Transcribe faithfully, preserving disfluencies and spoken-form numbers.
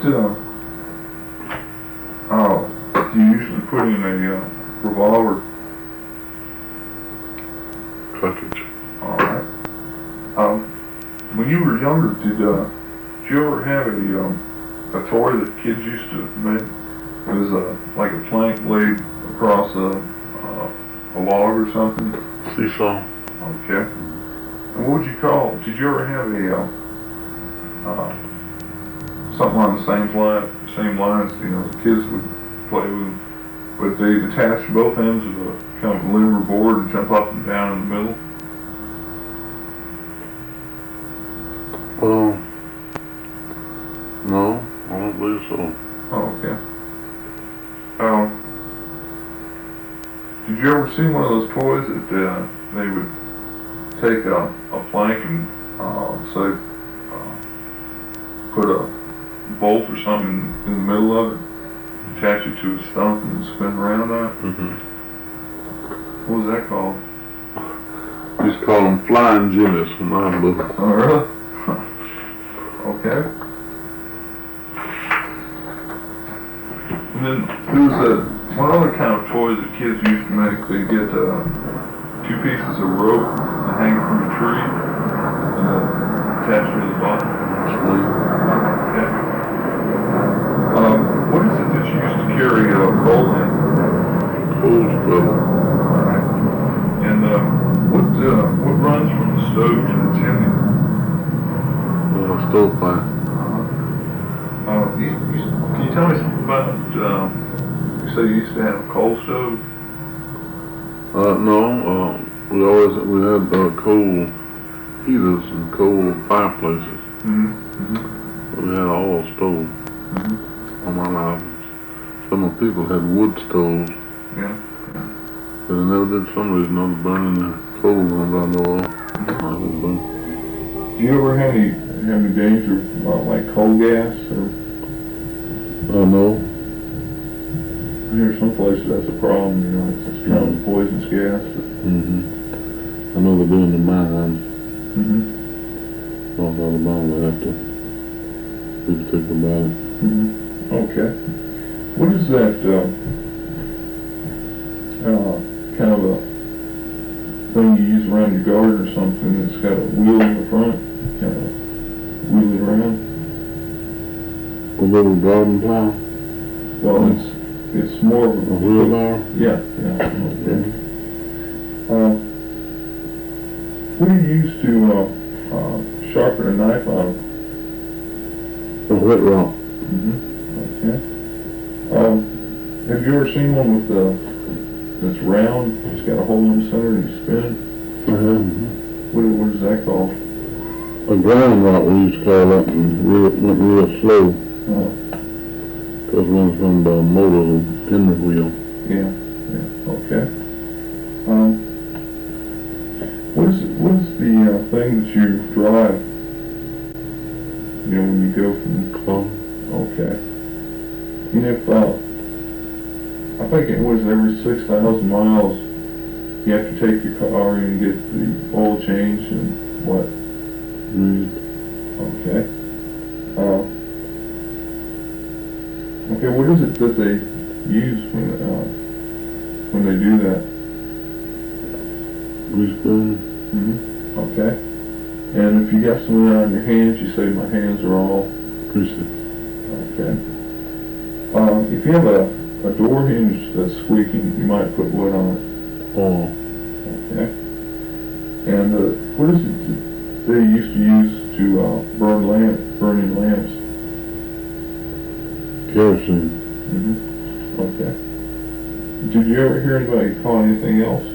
uh, uh, do you usually put in a uh, revolver? Cartridge. Alright. Um, when you were younger, did, uh, did you ever have a, um, a toy that kids used to make? It was, uh, like a plank laid across a, uh, a log or something? Seesaw. Okay. And what would you call, did you ever have a, uh, uh, something on the same line, same lines, you know, the kids would play with, but they attached both ends of a kind of limber board and jump up and down in the middle? Well, no, I don't believe so. Oh, okay. Um, did you ever see one of those toys that uh, they would take a, a plank and uh, say, uh, put a bolt or something in the middle of it, attach it to a stump and spin around on it? Mm-hmm. What was that called? We used to call them flying jimmies when I was little. Oh, really? Okay. And then there was a, one other kind of toy that kids used to make. They get uh, two pieces of rope and hang it from a tree and uh, attach it to the bottom. Swing. Okay. Um, what is it that you used to carry a roll in? Coal scuttle. Alright. And uh, what uh, what runs from the stove to the chimney? Uh, stovepipe. Uh, you, you, can you tell me something about, um, you say you used to have a coal stove? Uh, no, uh, we always, we had, uh, coal heaters and coal fireplaces. Mm-hmm. Mm-hmm. We had all stove Mm-hmm. on my life. Some of the people had wood stoves, Yeah. Yeah. but they never did, for some reason, I was burning the coal ones I know of. I was burning. Do you ever have any, have any danger about like coal gas or? Uh, no. I hear some places that's a problem, you know, it's, it's kind of a poisonous gas. Mm-hmm. I know they're doing the mines. Mm-hmm. North Alabama, they have to be particular about it. Mm-hmm. Okay. What is that, uh, uh, kind of a thing you use around your garden or something that's got a wheel in the front, kind of wheel it around? A little garden plow? Well, it's, it's more of a... A wheelbarrow? Yeah, yeah, okay. Uh, what do you use to, uh, uh, sharpen a knife on? A wet rock. Mm-hmm. Okay. Um, have you ever seen one with the, that's round, it's got a hole in the center and you spin? Uh-huh. What, what is that called? A ground rock we used to call that, and real, went real slow. Uh, Because it runs from the motor, the Henry wheel. yeah, yeah, okay. Um, what is, what is the uh, thing that you drive, you know, when you go from... Claw. Okay. And if, uh, I think it was every six thousand miles, you have to take your car and get the oil change and what? Reed. Okay. Uh, okay, what is it that they use when, uh, when they do that? Grease gun. Mm-hmm. Okay. And if you got something on your hands, you say my hands are all... Greasy. Okay. Um, if you have a, a door hinge that's squeaking, you might put what on it? Oil. Okay. And uh, what is it that they used to use to uh, burn lamp, burning lamps? Kerosene. Mm-hmm. Okay. Did you ever hear anybody call anything else?